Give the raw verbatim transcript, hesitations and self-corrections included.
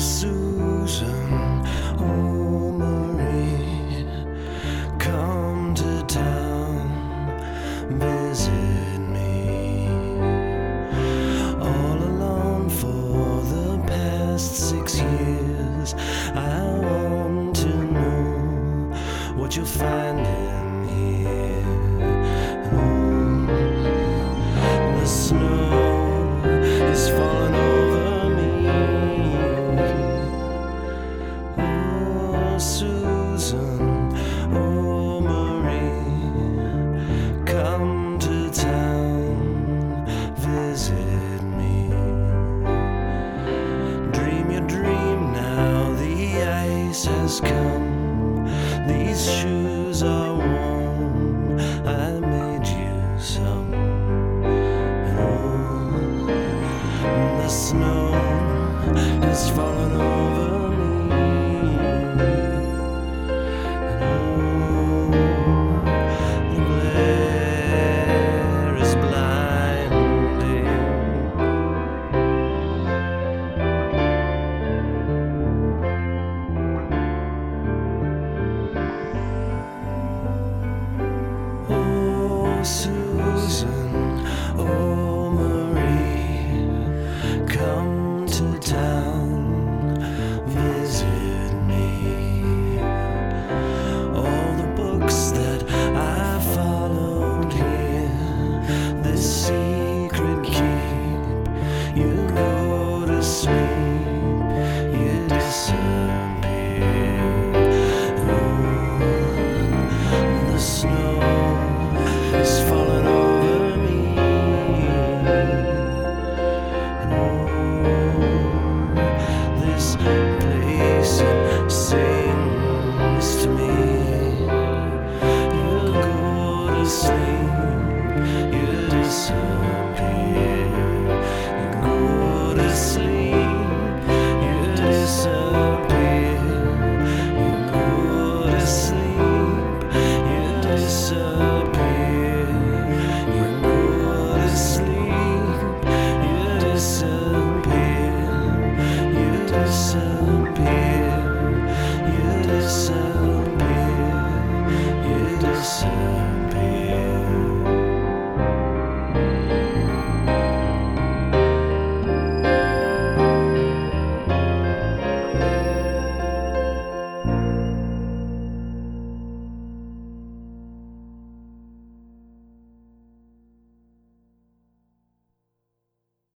Susan, oh Marie, come to town, visit me. All alone for the past six years, I want to know what you'll find in here. Oh, the snow is falling over me. Susan, oh Marie, come to town, visit me. Dream your dream now, the ice has come. These shoes are warm.